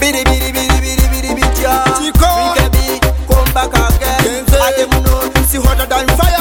biri biri biri biri biri bitya Free come back again ate muno si hotter than fire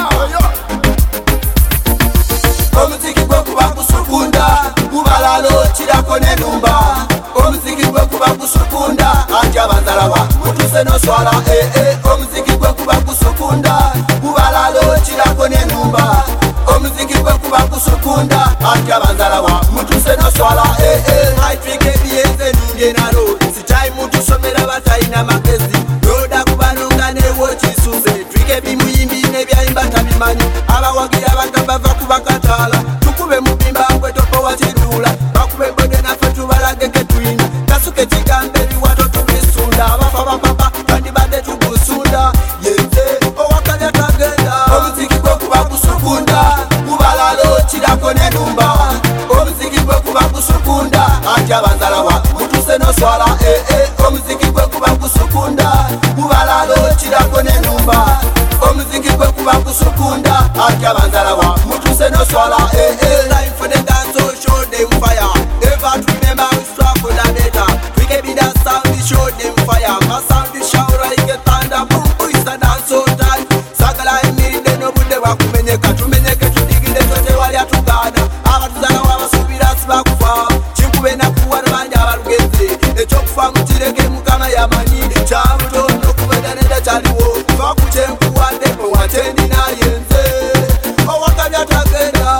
omuziki gwe kuba kusukunda kubalalo kirako nenumba omuziki gwe kuba kusukunda ate abanzalawa mutuse noswala omuziki gwe kuba kusukunda kubalalo kirako nenumba omuziki gwe kuba kusukunda ate abanzalawa mutuse noswala aitrikebiyenze nundye nalo sitai mutusomera batayina magezi loda kubanonga newo kisuze trikebi muyimbi nebyayimba tabimanyi abawagira abantu bava kubakatala tukube mubimba ngwe topo wakirula bakube bode naffe tubalageke twina kasuke kigambe ebiwato tubisunda abafa bapapa bandibadde tugusunda yenze owakalya tagenda omuziki gwe kuba kusukunda kubalalo kirako nenumba omuziki gwe kuba kusukunda ate abanzalawa mutuse noswala omuziki gwe kuba kusukunda kubalalo kirako nenumba omuziki gwe kuba kusukunda ate abanzalawa mutuse noswala time for the dance so show them fire ever to remember we struck for the data we can be that sound we show them fire my sound is shout like a thunder boom is the dance so tight sagala emiride no budde bakumenyeka tumenyeke tudigide tote wali atugana abatuzalawo abasubira sibakufa kinkube nakuwa banja abalugenze ekyokufa mutireke mukama yamanyi kyamutono kubeda nenda kyaliwo vakukyempuwadde owatendi nayenze owakabya tagenda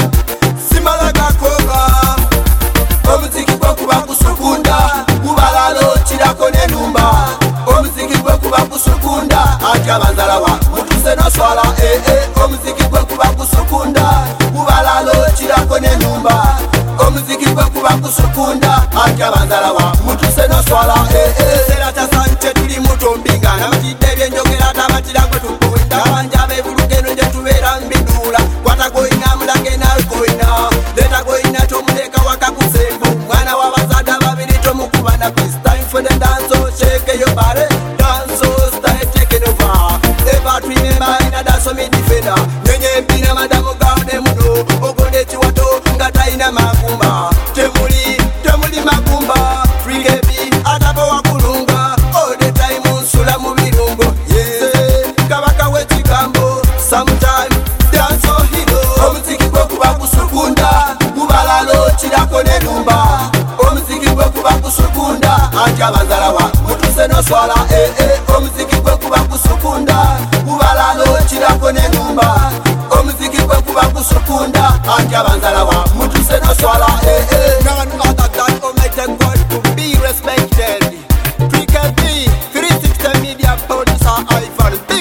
simalagakoga omuziki gwe kuba kusukunda kubalalo kirako nenumba omuziki gwe kuba kusukunda ate abanzalawa mutuse noswala omuziki gwe kuba kusukunda kubalalo kirako nenumba omuziki gwe kuba kusukunda ate abanzalawa mutuse noswala sera tasante tuli mutombinga namatidde ebyenjogera tabatira gwe tukuwenda abanja bebulugeno gye tubeera mbidula kwata goyina mulage nawe goyina leta goyina tomuleka wakakusembu mwana wabazadde babiri tomukubana It's time for the dance so shake your body dance so start taking over ever to remember in a dance so me defender nenye mpina madamu gawne muno ogonde chiwato nga taina magumba temuli magumba Free kebi atabo wakulunga all the time unsula mu birungo kabaka wekigambo sometime dance so hero omuziki gwe kuba kusukunda kubalalo kirako nenumba omuziki gwe kuba kusukunda ate abanzalawa mutuse noswala omuziki gwe kuba kusukunda kubalalo kirako nenumba omuziki gwe kuba kusukunda ate abanzalawa mutuse noswala none other than Almighty God to be respected. Free 360 media producer Ivan.